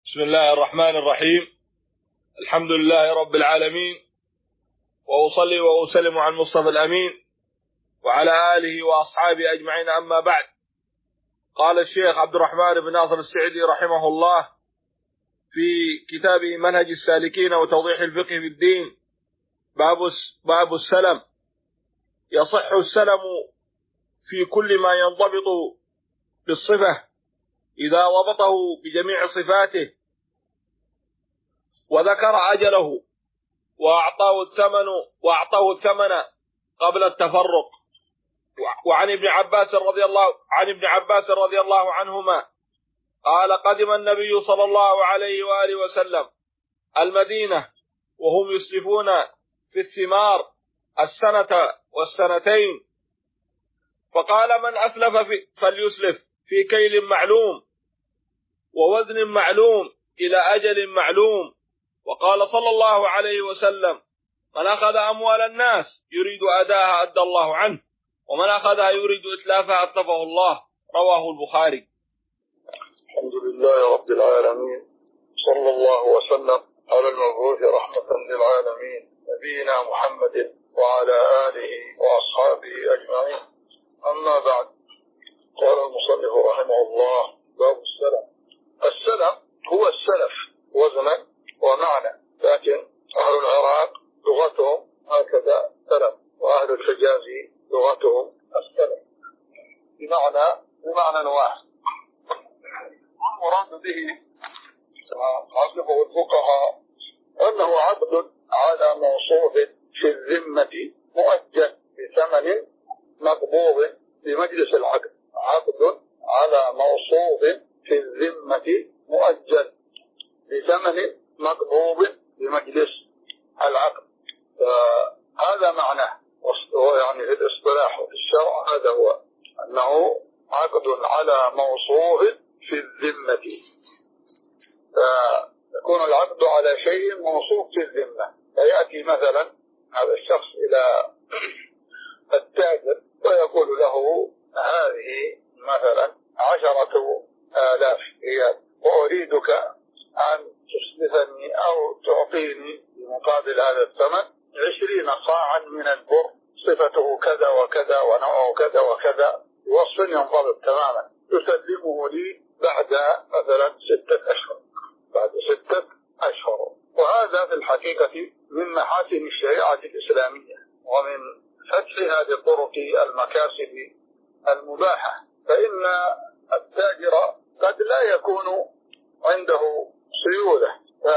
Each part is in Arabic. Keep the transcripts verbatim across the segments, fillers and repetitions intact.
بسم الله الرحمن الرحيم. الحمد لله رب العالمين، وأصلي وأسلم على المصطفى الأمين وعلى آله وأصحابه أجمعين، أما بعد. قال الشيخ عبد الرحمن بن ناصر السعدي رحمه الله في كتابه منهج السالكين وتوضيح الفقه في الدين باب باب السلم: يصح السلم في كل ما ينضبط بالصفة إذا ضبطه بجميع صفاته وذكر أجله وأعطاه الثمن وأعطاه الثمن قبل التفرق. وعن ابن عباس رضي الله عن ابن عباس رضي الله عنهما قال: قدم النبي صلى الله عليه وآله وسلم المدينة وهم يسلفون في الثمار السنة والسنتين، فقال: من أسلف في فليسلف في كيل معلوم ووزن معلوم إلى أجل معلوم. وقال صلى الله عليه وسلم: من أخذ أموال الناس يريد أداها أدى الله عنه، ومن أخذها يريد إتلافها أتلفه الله. رواه البخاري. الحمد لله رب العالمين، صلى الله وسلم على المبعوث رحمة للعالمين نبينا محمد وعلى آله وأصحابه أجمعين، أما بعد. قال المصنف رحمه الله: باب السلم. السلم هو السلف وزنا ومعنى، لكن أهل العراق لغتهم هكذا سلف، وأهل الحجاز لغتهم السلف بمعنى بمعنى واحد. والمراد به عقبه الفقهاء أنه عقد على موصوف في الذمة مؤجل بثمن مقبوض بمجلس العقد. عقد على موصوف في الذمة مؤجل بثمن مقبوض بمجلس العقد. هذا معناه، يعني في الاصطلاح وفي الشرع هذا هو، أنه عقد على موصوف في الذمة. يكون العقد على شيء موصوف في الذمة، فيأتي مثلا هذا الشخص إلى التاجر ويقول له: هذه مثلا عشرة آلاف ريال، وأريدك أن تسلفني أو تعطيني بمقابل هذا الثمن عشرين صاعا من البر، صفته كذا وكذا ونوعه كذا وكذا، وصف ينضبط تماما، تسلمه لي بعد مثلا ستة أشهر بعد ستة أشهر. وهذا في الحقيقة من محاسن الشريعة الإسلامية ومن فتحها لطرق المكاسب المباحة. فإن التاجر قد لا يكون عنده سيولة،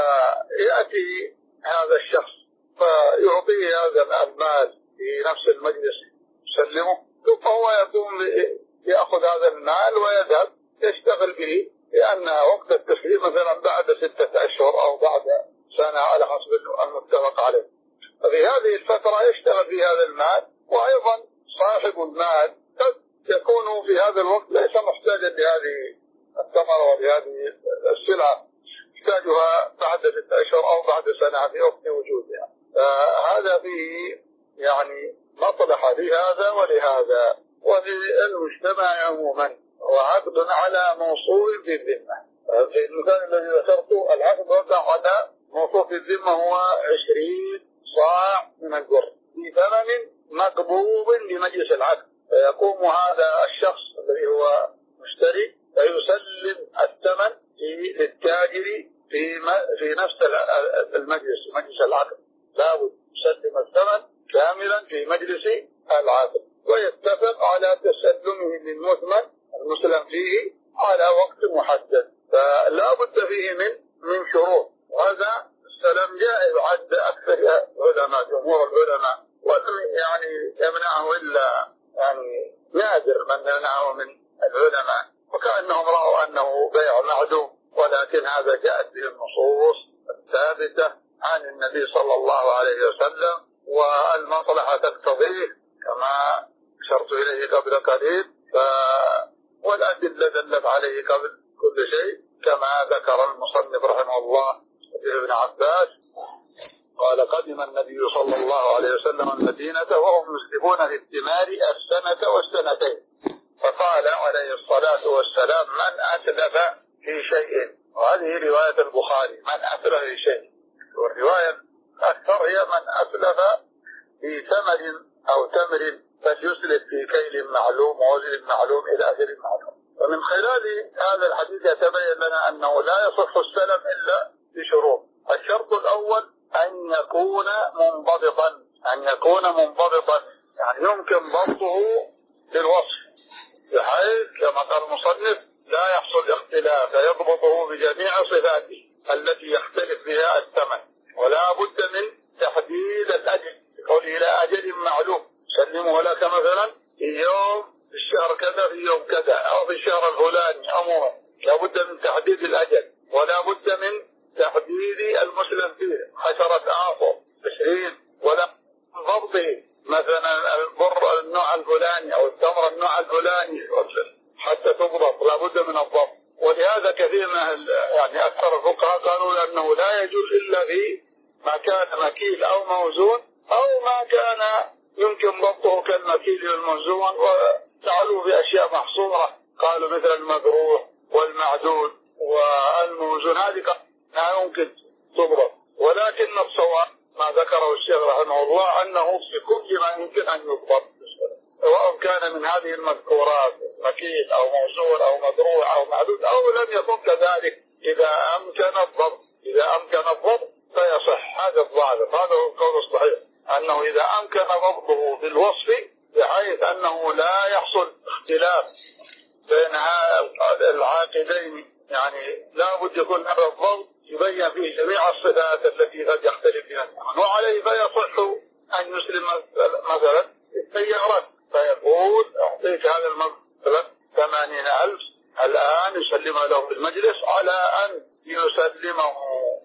فيأتي هذا الشخص فيعطيه هذا المال في نفس المجلس يسلمه، ثم هو يقوم يأخذ هذا المال ويذهب يشتغل به، لأن وقت التسليم مثلا بعد ستة أشهر أو بعد سنة على حسب المتفق عليه. ففي هذه الفترة يشتغل في هذا المال، وأيضا صاحب المال قد يكون في هذا الوقت ليس محتاجا لهذه الثمرة وبهذه السلعة، يحتاجها بعد ستة أشهر أو بعد سنة في وقت وجودها. فهذا فيه يعني مصلحة لهذا ولهذا وللمجتمع عموما، وعقد على موصول في الذمة. في المثال الذي ذكرته العقد على موصول في الذمة هو عشرين صاع من البر بثمن مقبوض لمجلس العقد، فيقوم هذا الشخص الذي هو مشتري فيسلم الثمن للتاجر في في نفس المجلس مجلس العقد. لابد يسلم الثمن كاملا في مجلس العقد، ويتفق على تسلمه للمثمن المسلم فيه على وقت محدد. فلا بد فيه من من شروط، وهذا السلام جائز عند أكثر العلماء جمهور العلماء، ولم يعني يمنعه إلا يعني نادر من يمنعه من العلماء، وكأنهم رأوا أنه بيع معدوم، ولكن هذا جاءت به النصوص الثابتة عن النبي صلى الله عليه وسلم، والمصلحة تقتضيه كما أشرت إليه قبل قليل، ف... والأدلة دلت عليه قبل كل شيء، كما ذكر المصنف رحمه الله ابن عباس قال: قدم النبي صلى الله عليه وسلم المدينة وهم يسلفون في الثمار السنة والسنتين، فقال عليه الصلاة والسلام: من أسلف في شيء وهذه رواية البخاري من أسلف في شيء، والرواية الأكثر هي من أسلف في ثمر أو تمر فليسلف في كيل معلوم ووزن معلوم إلى أجل معلوم. ومن خلال هذا الحديث يتبين لنا أنه لا يصح السلم إلا بشروط. الشرط الأول أن يكون منضبطا، أن يكون منضبطا يعني يمكن ضبطه بالوصف، بحيث كما قال المصنف لا يحصل اختلاف، فيضبطه بجميع صفاته التي يختلف بها الثمن. ولا بد من تحديد الأجل، يقول إلى أجل معلوم، سلمه لك مثلا في يوم في الشهر كذا في يوم كذا أو في الشهر الفلاني عموما. لا بد من تحديد الأجل، ولا بد من تحديد المسلم فيه عشرة آفر عشرين، ولا ضبطه مثلا البر النوع الفلاني أو التمر النوع الفلاني حتى تضبط، لا بد من الضبط. ولهذا كثير من يعني أكثر الفقهاء قالوا أنه لا يجوز إلا في ما كان مكيل أو موزون أو ما كان يمكن ضبطه كالمكيل والموزون، وجعلوا بأشياء محصورة، قالوا مثل المذروح والمعدود والموزون، هذه لا يمكن تضبط. ولكن الصواب ما ذكره الشيخ رحمه الله أنه في كل ما يمكن أن يضبط، سواء كان من هذه المذكورات مكيل أو موزون أو مذروح أو معدود أو لم يكن كذلك، إذا أمكن الضبط إذا أمكن الضبط فيصح. هذا الضابط، هذا هو القول الصحيح، أنه إذا أمكن ضبطه بالوصف بحيث أنه لا يحصل اختلاف بين العاقدين، يعني لا بد يكون هذا الضبط يبين فيه جميع الصفات التي قد يختلف بها، وعليه فيصح أن يسلم مثلا السيارات، فيقول أعطيك هذا المثلا ثمانين ألف الآن يسلمها له بالمجلس على أن يسلمه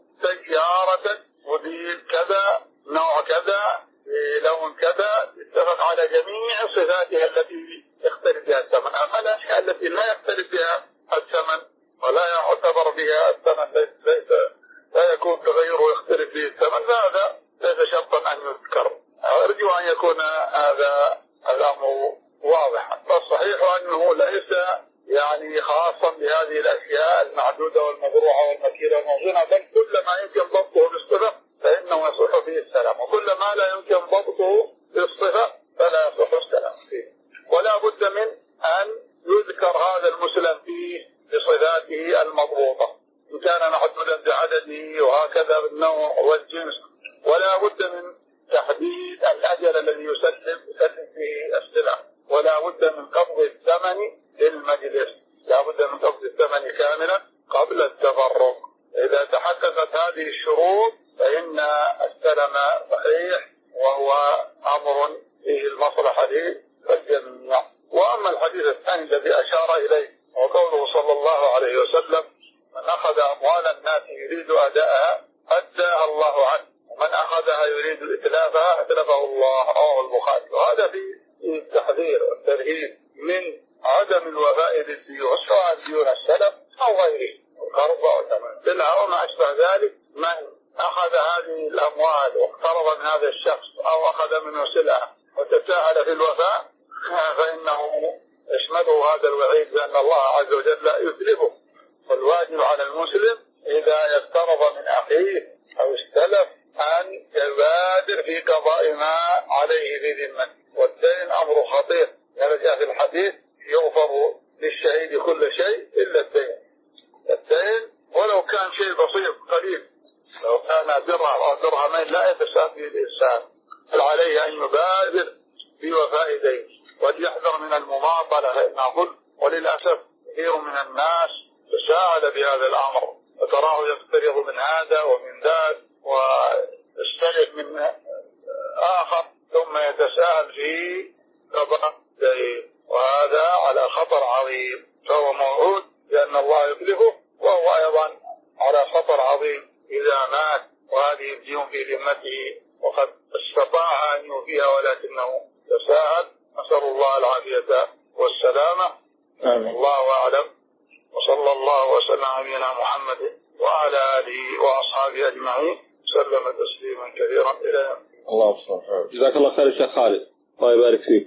سيارة موديل كذا نوع كذا لون كذا اتفق على جميع صفاتها التي يختلف بها الثمن. أما الأشياء التي لا يختلف بها الثمن ولا يعتبر بها الثمن ليس لا يكون تغيره يختلف به الثمن، فهذا ليس شرطا أن يذكر. أرجو أن يكون هذا الأمر واضحا. فالصحيح أنه ليس يعني خاصا بهذه الأشياء المعدودة والمذروعة والمكيلة والموزونة، بل كل ما يمكن ضبطه بالصفة فإنه يصح فيه السلام، وكل ما لا يمكن ضبطه بالصفة فلا يصح السلام فيه. ولا بد من أن يذكر هذا المسلم فيه بصفاته المضبوطة، إن كان محدودا بعدده وهكذا بالنوع والجنس. ولا بد من تحديد الأجل الذي يسلم يسلم فيه السلع. ولا بد من قبض الثمن للمجلس، لا بد من قبض الثمن كاملا قبل التفرق. إذا تحققت هذه الشروط فإن السلم صحيح، وهو أمر فيه المصلحة للجميع. وأما الحديث الثاني الذي أشار إليه وقوله صلى الله عليه وسلم من أخذ أموال الناس يريد أداءها أداها الله عنه، ومن أخذها يريد إتلافها أتلفه الله، رواه البخاري. وهذا في التحذير والترهيب من عدم الوفاء بالديون، سواء ديون السلف أو غيره، القرض والثمن بالله وما أشبه ذلك. من أخذ هذه الأموال واقترض من هذا الشخص أو أخذ منه سلعة وتساهل في الوفاء فإنه يشمله هذا الوعيد بأن الله عز وجل يتلفه. والواجب على المسلم إذا يقترض من أخيه أو استلف أن يبادر في قضاء ما عليه بذمته. والدين أمر خطير، يرجع في الحديث يغفر للشهيد كل شيء إلا الدين. الدين ولو كان شيء بسيط قليل، لو كان درهم أو درهمين لا يتساهل به الإنسان، فعليه أن يبادر بوفاء دين وليحذر من المماطلة فإنها ظلم. وللأسف كثير من الناس تساهل بهذا الأمر، وتراه يقترض من هذا ومن ذاك ويستلف من آخر ثم يتساهل في قضاء الدين، وهذا على خطر عظيم. فهو موعود لأن الله يتلفه، وهو أيضا على خطر عظيم إذا مات وهذه الديون في ذمته وقد استطاع أن يوفيها ولكنه تساهل. نسأل الله العافية والسلامة. آمين. الله أعلم، وصلى الله وسلم على نبينا محمد وعلى آله وأصحابه أجمعين سلم تسليما كثيرا إلى الله سبحانه. جزاك الله خير الشيخ خالد، الله يبارك فيك،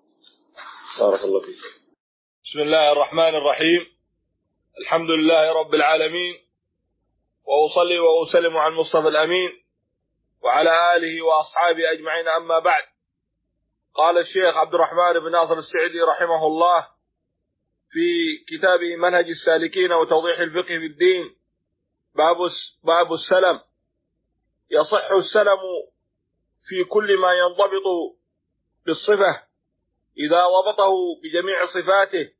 بارك الله فيك. بسم الله الرحمن الرحيم، الحمد لله رب العالمين، وأصلي وأسلم على المصطفى الأمين وعلى آله وأصحابه أجمعين، أما بعد. قال الشيخ عبد الرحمن بن ناصر السعدي رحمه الله في كتابه منهج السالكين وتوضيح الفقه في الدين باب باب السلم: يصح السلم في كل ما ينضبط بالصفة إذا ضبطه بجميع صفاته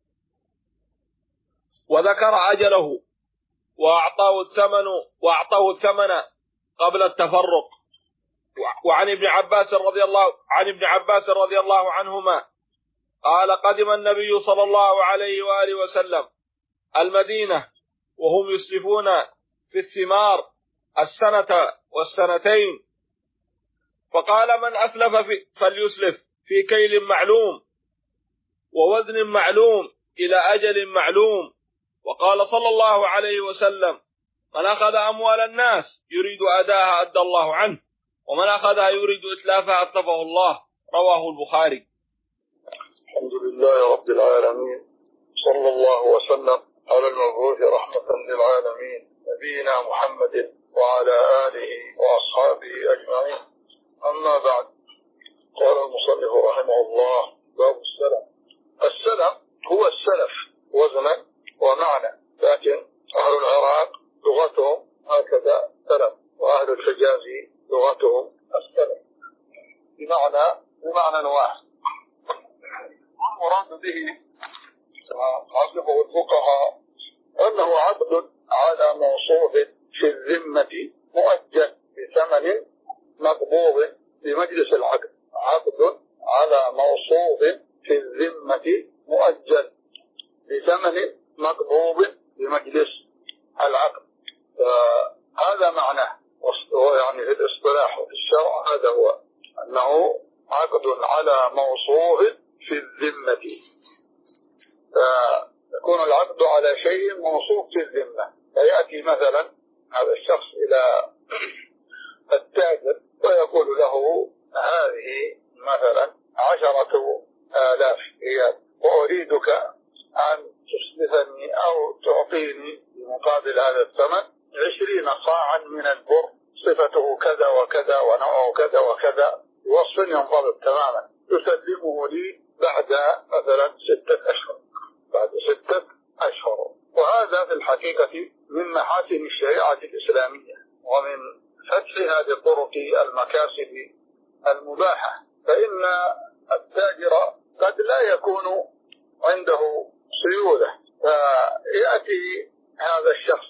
وذكر أجله وأعطاه الثمن وأعطاه الثمن قبل التفرق. وعن ابن عباس رضي الله عن ابن عباس رضي الله عنهما قال: قدم النبي صلى الله عليه وآله وسلم المدينة وهم يسلفون في الثمار السنة والسنتين، فقال: من أسلف فليسلف في كيل معلوم ووزن معلوم إلى أجل معلوم. وقال صلى الله عليه وسلم: من أخذ أموال الناس يريد أداها أدى الله عنه، ومن أخذها يريد إتلافها أتلفه الله. رواه البخاري. الحمد لله رب العالمين، صلى الله وسلم على المبعوث رحمة للعالمين نبينا محمد وعلى آله وأصحابه أجمعين، أما بعد. قال المصنف رحمه الله: باب السلم. السلم هو السلف وزنا ومعنى، لكن أهل العراق لغتهم هكذا سلف، وأهل الحجاز لغتهم السلف بمعنى بمعنى واحد. والمراد به عقبه الفقهاء أنه عقد على موصوف في الذمة مؤجل بثمن مقبوض بمجلس العقد. عقد على موصوف في الذمة مؤجل بثمن مقبوض بمجلس العقد. هذا معناه، يعني في الاصطلاح وفي الشرع هذا هو، أنه عقد على موصوف في الذمة. يكون العقد على شيء موصوف في الذمة، فيأتي مثلا هذا الشخص إلى التاجر ويقول له: هذه مثلا عشرة آلاف ريال، وأريدك أن تسلفني أو تعطيني بمقابل هذا الثمن عشرين صاعا من البر، صفته كذا وكذا ونوعه كذا وكذا، وصف ينضبط تماما، تسلمه لي بعد مثلا ستة أشهر بعد ستة أشهر. وهذا في الحقيقة من محاسن الشريعة الإسلامية ومن فتحها لطرق المكاسب المباحة. فإن التاجر قد لا يكون عنده سيولة، فيأتي هذا الشخص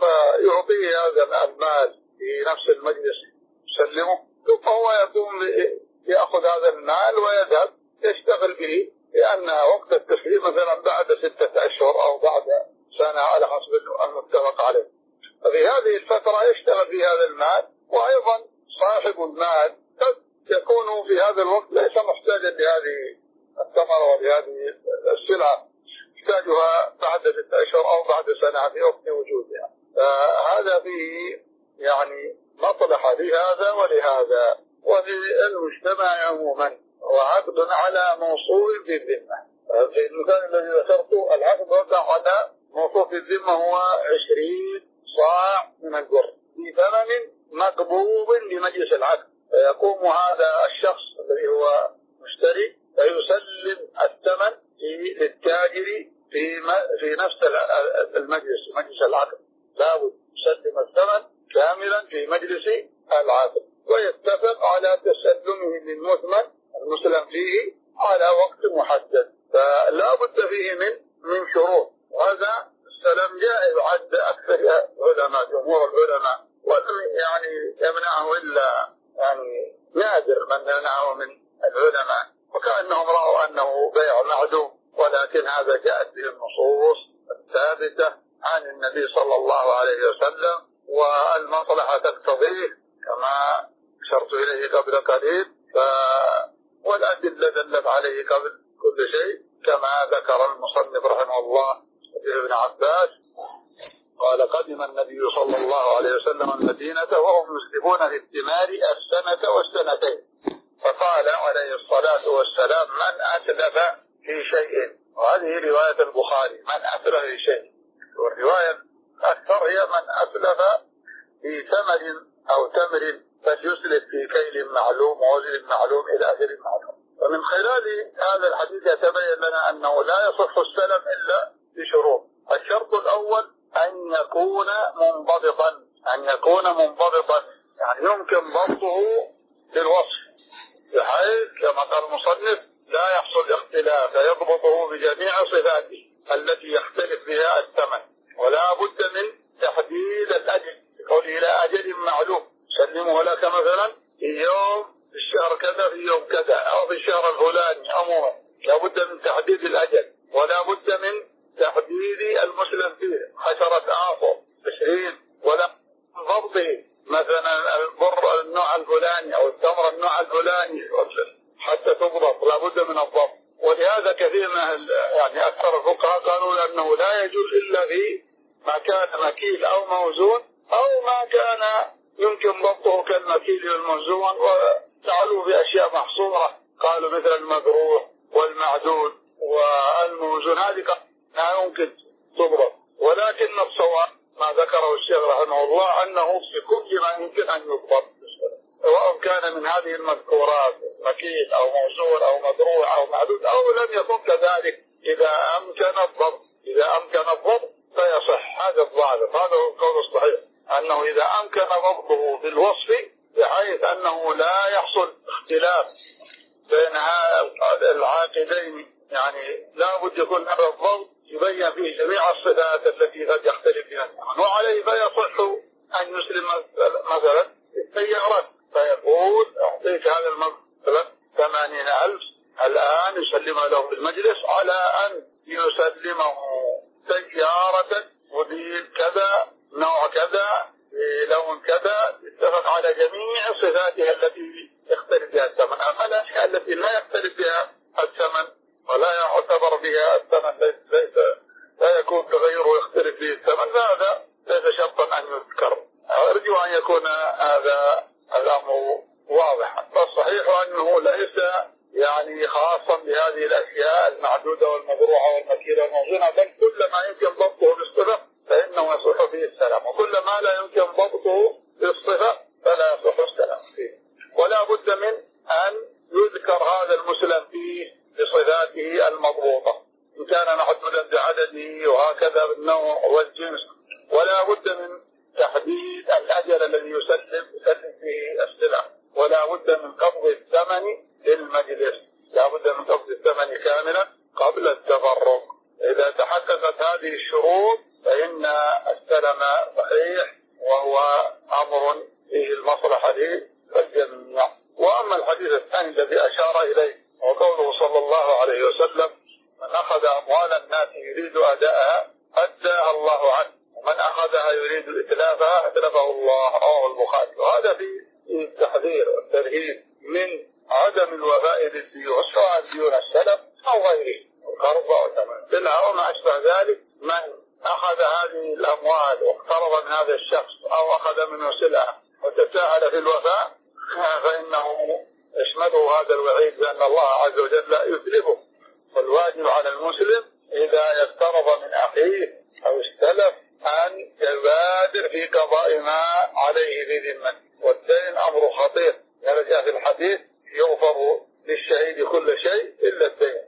فيعطيه هذا المال في نفس المجلس يسلمه، ثم هو يقوم يأخذ هذا المال ويذهب يشتغل به، لأن وقت التسليم مثلا بعد ستة أشهر أو بعد سنة على حسب المتفق عليه. ففي هذه الفترة يشتغل في هذا المال، وأيضا صاحب المال قد يكون في هذا الوقت ليس محتاجا لهذه الثمرة ولهذه السلعة، يحتاجها بعد ستة أشهر أو بعد سنة في وقت وجودها. فهذا فيه يعني مصلحة لهذا ولهذا وللمجتمع عموما، وعقد على موصول بالذمة. في المثال الذي ذكرته العقد وقع على موصول بالذمة هو عشرين صاع من البر بثمن مقبوض لمجلس العقد، فيقوم هذا الشخص الذي هو مشتري فيسلم الثمن للتاجر في في نفس المجلس مجلس العقد، لا يسلم الثمن كاملا في مجلس العقد، ويتفق على تسلمه للمثمن المسلم فيه على وقت محدد. فلا بد فيه من من شروط، وهذا السلام جائز عند أكثر العلماء جمهور العلماء، ولم يعني يمنعه إلا يعني نادر من يمنعه من العلماء، وكأنهم رأوا أنه بيع معدوم، ولكن هذا جاءت به النصوص الثابتة عن النبي صلى الله عليه وسلم، والمصلحة تقتضيه كما أشرت إليه قبل قليل، ف... والأدلة دلت عليه قبل كل شيء، كما ذكر المصنف رحمه الله ابن عباس قال: قدم النبي صلى الله عليه وسلم المدينة وهم يسلفون في الثمار السنة والسنتين، فقال عليه الصلاة والسلام: من أسلف في شيء. وهذه رواية البخاري، من أسلف في شيء، والرواية الأكثر هي من أسلف في ثمر أو تمر فليسلف في كيل معلوم ووزن معلوم إلى أجل معلوم. ومن خلال هذا الحديث يتبين لنا أنه لا يصح السلم إلا بشروط. الشرط الأول أن يكون منضبطا، أن يكون منضبطا يعني يمكن ضبطه بالوصف، بحيث كما قال المصنف لا يحصل اختلاف، فيضبطه بجميع صفاته التي يختلف بها الثمن. ولا بد من تحديد الأجل، قوله إلى أجل معلوم، سلمه لك مثلا في يوم في الشهر كذا في يوم كذا أو في الشهر الفلاني عموما، لا بد من تحديد الأجل، ولا بد من تحديد المسلم فيه عشرة آخر عشرين، ولا ضبطه مثلا البر النوع الفلاني أو التمر النوع الفلاني حتى تضبط، لا بد من الضبط. ولهذا كثير من يعني أكثر الفقهاء قالوا أنه لا يجوز إلا في ما كان مكيل أو موزون أو ما كان يمكن ضبطه كالمكيل والموزون، وجعلوا في أشياء محصورة، قالوا مثل المذروح والمعدود والموزون، هذه لا يمكن تضبط. ولكن الصواب ما ذكره الشيخ رحمه الله أنه في كل ما يمكن أن يضبط، سواء كان من هذه المذكورات مكيل أو موزون أو مذروح أو معدود أو لم يكن كذلك، إذا أمكن الضبط، إذا أمكن الضبط فيصح. هذا الضابط، هذا هو القول الصحيح، أنه إذا أمكن ضبطه بالوصف بحيث أنه لا يحصل اختلاف بين العاقدين، يعني لا بد يكون هذا الضبط يبين فيه جميع الصفات التي قد يختلف بها، وعليه فيصح أن يسلم مثلا السيارات، فيقول أعطيك هذا المبلغ ثمانين ألف الآن يسلمها له بالمجلس على أن يسلمه سيارة موديل كذا نوع كذا لون كذا اتفق على جميع صفاتها التي يختلف بها الثمن. أما الأشياء التي لا يختلف بها الثمن ولا يعتبر بها الثمن ليس لا يكون تغيره يختلف به الثمن، فهذا ليس شرطا أن يذكر. أرجو أن يكون هذا الأمر واضحا. فالصحيح أنه ليس يعني خاصا بهذه الأشياء المعدودة والمذروعة والمكيلة والموزونة، بل كل ما يمكن ضبطه بالصفة فإنه يصح فيه السلام، وكل ما لا يمكن ضبطه بالصفة فلا يصح السلام فيه. ولا بد من أن يذكر هذا المسلم فيه بصفاته المضبوطة، إن كان محدودا بعدده وهكذا بالنوع والجنس. ولا بد من تحديد الأجل الذي يسلم يسلم فيه السلام. ولا بد من قبض الثمن للمجلس، لا بد من قبض الثمن كاملا قبل التفرق. إذا تحققت هذه الشروط فإن السلم صحيح، وهو أمر فيه المصلحة للجميع. وأما الحديث الثاني الذي أشار إليه وقوله صلى الله عليه وسلم: من أخذ أموال الناس يريد أداءها أداها الله عنه، ومن أخذها يريد إتلافها أتلفه الله، رواه البخاري. وهذا في التحذير والترهيب من عدم الوفاء بالديون، سواء ديون السلف أو غيره، القرض والثمن وما أشبه ذلك. من أخذ هذه الأموال واقترض من هذا الشخص أو أخذ منه سلعة وتساهل في الوفاء فإنه يشمله هذا الوعيد بأن الله عز وجل يتلفه. والواجب على المسلم إذا يقترض من أخيه أو استلف أن يبادر في قضاء ما عليه في ذمته. والدين أمر خطير، يرجع في الحديث: يغفر للشهيد كل شيء إلا الدين.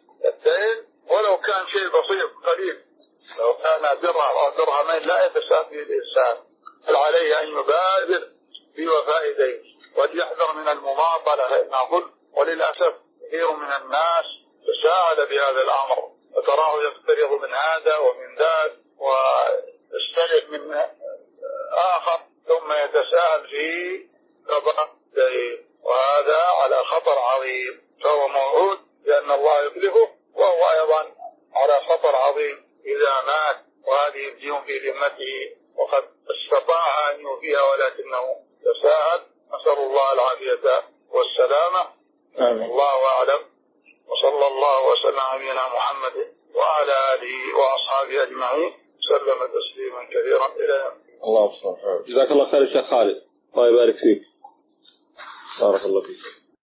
الدين ولو كان شيء بسيط قليل، لو كان درهم أو درهمين لا يتساهل به الإنسان، فعليه أن يبادر بوفاء دين وليحذر من المماطلة لأنها ظلم. وللأسف كثير من الناس تساهل بهذا الأمر، وتراه يقترض من هذا ومن ذاك ويستلف من آخر ثم يتساهل في قضاء الدين، وهذا على خطر عظيم. فهو موعود بأن الله يتلفه، وهو أيضا على خطر عظيم إذا مات وهذه الديون في ذمته وقد استطاع أن يوفيها ولكنه تساهل. نسأل الله العافية والسلامة. آمين. الله أعلم، وصلى الله وسلم على نبينا محمد وعلى آله وأصحابه أجمعين، سلم تسليما كثيرا إلى الله. جزاك الله خير الشيخ خالد، الله يبارك فيك، بارك الله فيك.